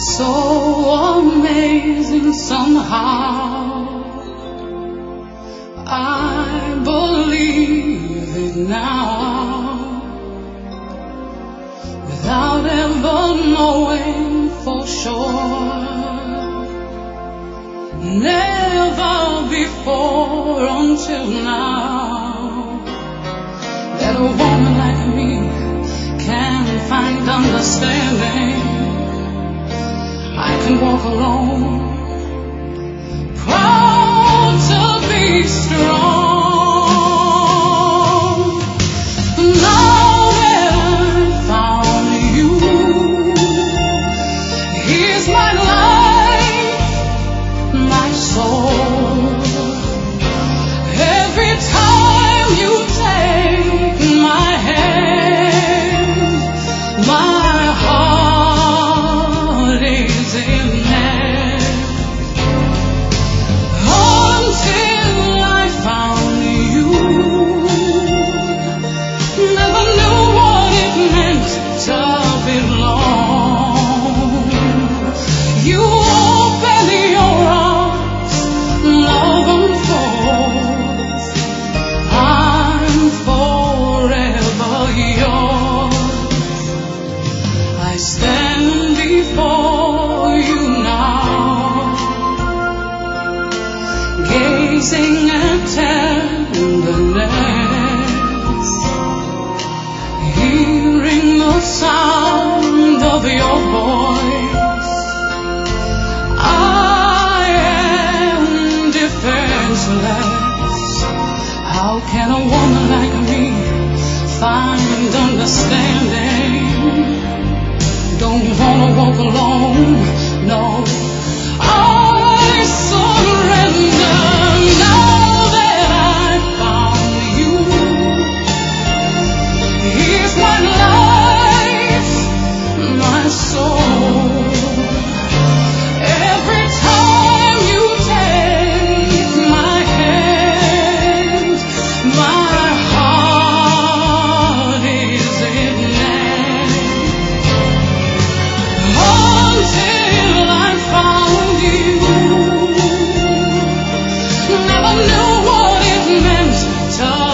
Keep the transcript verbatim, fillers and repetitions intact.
So amazing somehow. I believe it now, without ever knowing for sure. Never before until now, that a woman like me can find understanding. I can walk alone, proud to be strong. Now that I found you, here's my life, my soul. Every time you take my hand, my heart is in there. Until I found you, never knew what it meant to belong. You open your arms, love unfolds. I'm forever yours. I stand before you now, gazing at tenderness, hearing the sound of your voice. I am defenseless. How can a woman like me find understanding? Don't wanna walk alone, no. I surrender now that I found you. Here's my life, my soul. Every time you take my hand, my heart is in there. Until I found you, never knew what it meant to